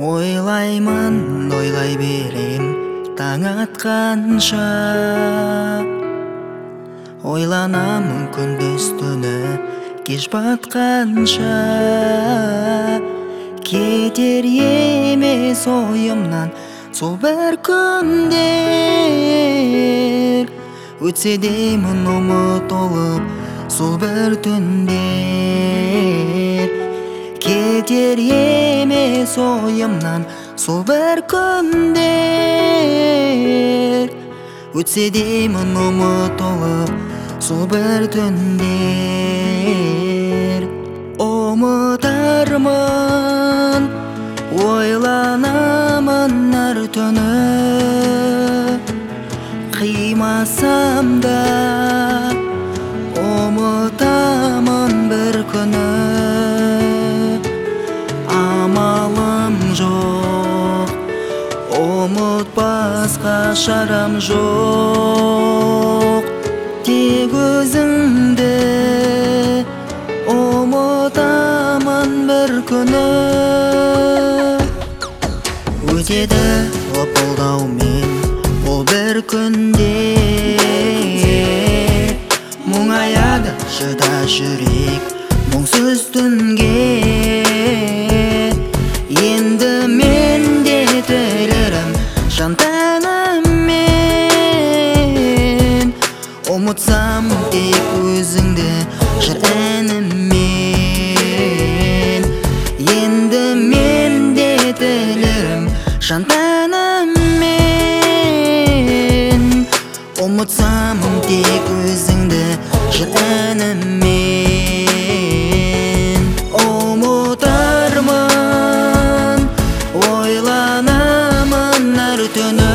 Ойлаймын, ойлай берем таң атқанша. Ойланамын күндіз түні кеш батқанша. Кетер емес ойымнан сол бір күндер. Өтсе деймін ұмыт олып сол бір түндер. Кетер емес ойымнан сол бір күндер. Өтсе деймін ұмыт олып сол бір түндер. Ұмытармын, ойланамын әр түні. Қимасам да ұмытамын бір күні. Амалым жоқ, ұмытпасқа шарам жоқ. Тек өзіңді ұмытамын бір күні. Өтеді лыпылдаумен ол бір күнде. Мұңаяды шыда жүрек мұңсыз түнге. Енді мен де тілерім жан тәніммен. Ұмытсам тек өзіңді жыр әнімен. Енді мен де тілерім жан тәніммен. Ұмытсам тек өзіңді жыр әнімен. Ұмытармын, ойланамын әр түні.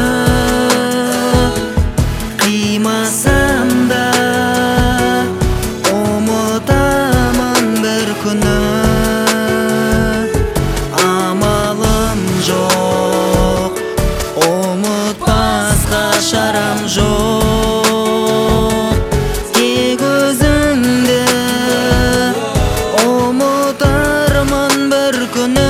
Қимасам да ұмытамын бір күні. Амалым жоқ, ұмытпасқа шарам жоқ. Тек өзіңді ұмытармын бір күні.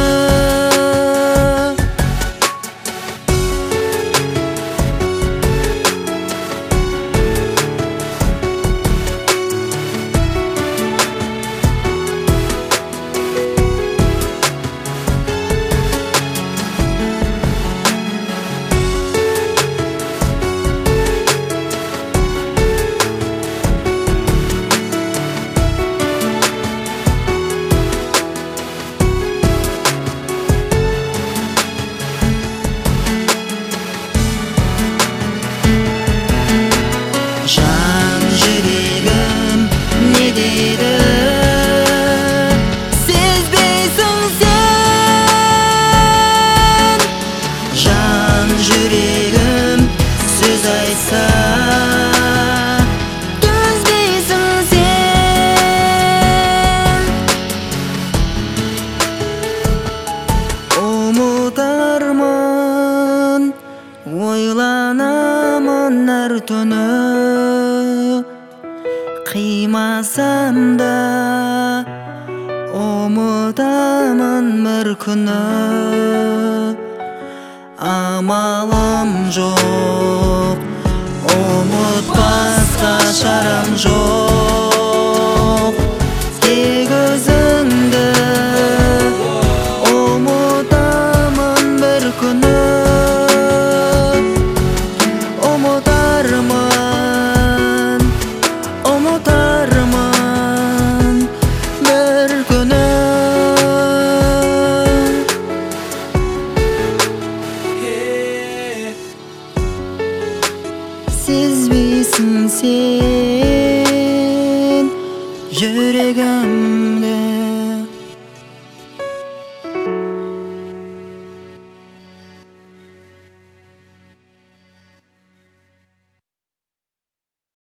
Жан жүрегім не дейді? Сезбейсің сен. Жан жүрегім сөз айтса төзбейсің сен. Ұмытармын, ойланамын әр түні. Қимасам да ұмытамын бір күні. Амалым жоқ, ұмытпасқа шарам жоқ. Тек өзіңді ұмытамын бір күні. Ұмытармын, ұмытармын бір күні. Сезбейсің сен, жүрегім